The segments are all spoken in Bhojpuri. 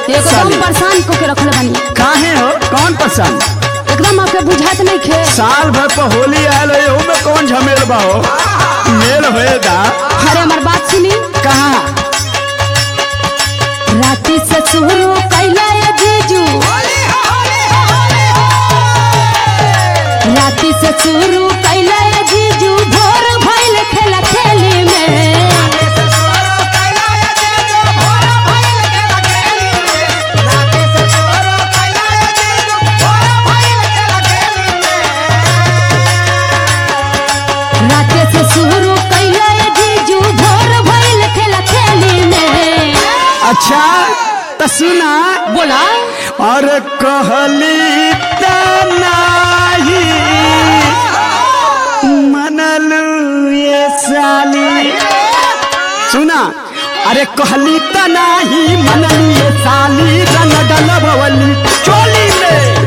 एकदम परेशान को के रखले बानी। काहे हो? कौन परेशान? एकदम आपके बुझात नहीं खे। साल भर पर होली आयल हो में कौन झमेल बा हो? मेल होएगा। अरे हमार बात सुनी। कहाँ? राती से शुरू कैला ये जीजू, राती से शुरू कैला ये जीजू, भोर भइल खेला खेली में। राती से शुरू कैला ये जीजू, भोर भइल खेला खेली में। अच्छा तो सुना। बोला। और कहली त नाही मनलू ये साली। सुना। अरे कहली त नाही मनलू ये साली, रंग डलबवली चोली में।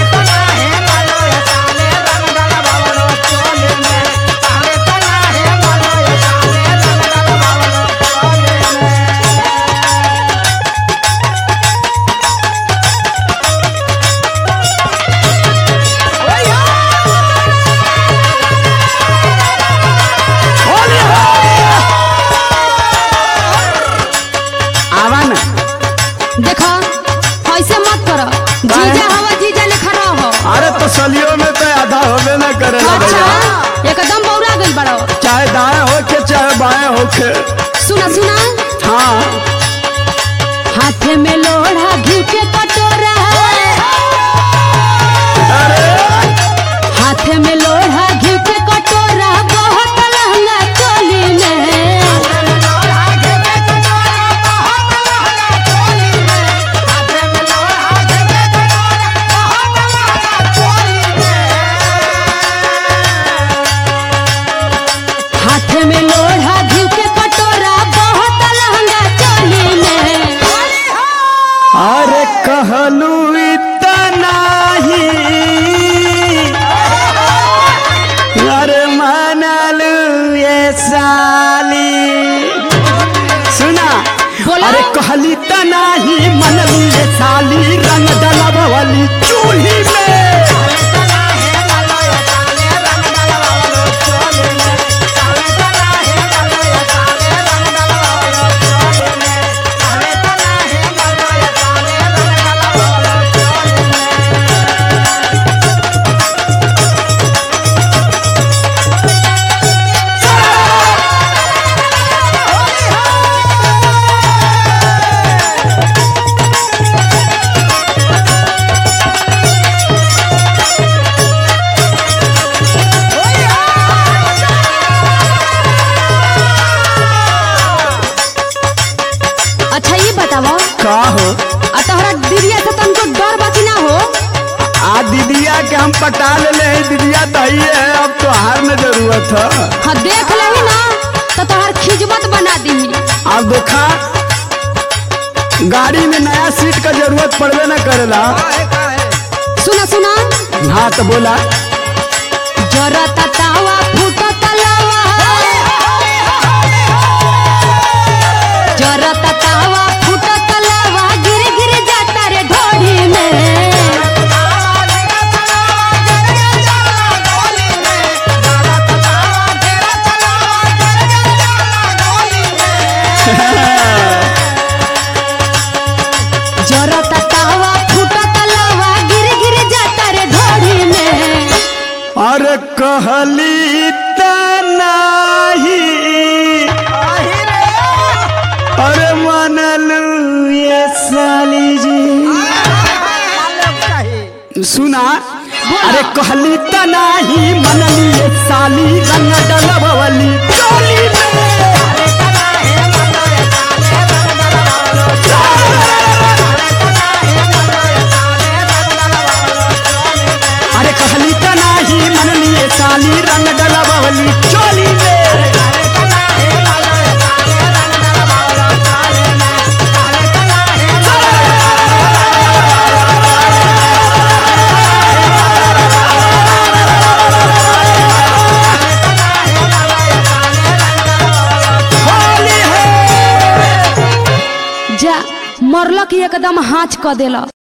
देखा ऐसे मत करो, जीजा हवा जीजा लिखा रहो। अरे तो सलियों में तो आधा होबे न करे। अच्छा एकदम बौरा गइल बड़ो। चाहे दाएं होके चाहे बाएं होके। सुना सुना। हाँ। हाथे में लोढ़ा घी के कटोरा, हाथे में लोढ़ा घी के कटोरा, बहुत लहंगा चोली में। हाथे में लोढ़ा घी के कटोरा, बहुत लहंगा चोली में। अरे कहलू इतना ही, अरे मनलू ये साली। सुना। बोला। अरे कहली त नाही मनलू ये साली, रंग डलबवली चूल्ही में। अच्छा ये बताओ का हो? तोहरा दीदिया से तुमको डर बाकी ना हो? आ दीदिया के हम पटा ले हैं। दीदिया तो ही है, अब तो हार में जरूरत है। हाँ देख ले ना तो तोहर खिजमत बना दी। अब देखा गाड़ी में नया सीट का जरूरत पड़वे न करेला। सुना सुना। हाँ तो बोला। जरा तावा फूटा तलावा, जरा तावा फूटा तलावा, गिर गिर जाता रे ढोड़ी में। जरा तावा फूटा तलावा, गिर गिर जाता रे ढोड़ी में। और कहली त नाही, अरे मनलू ये साली जी। सुना। अरे कहली त नाही मनलू ये साली, रंग डलबवली चोली में। अरे कहली त नाही मनलू ये साली, रंग डलबवली चोली में। मरलक एकदम हाथ क देला।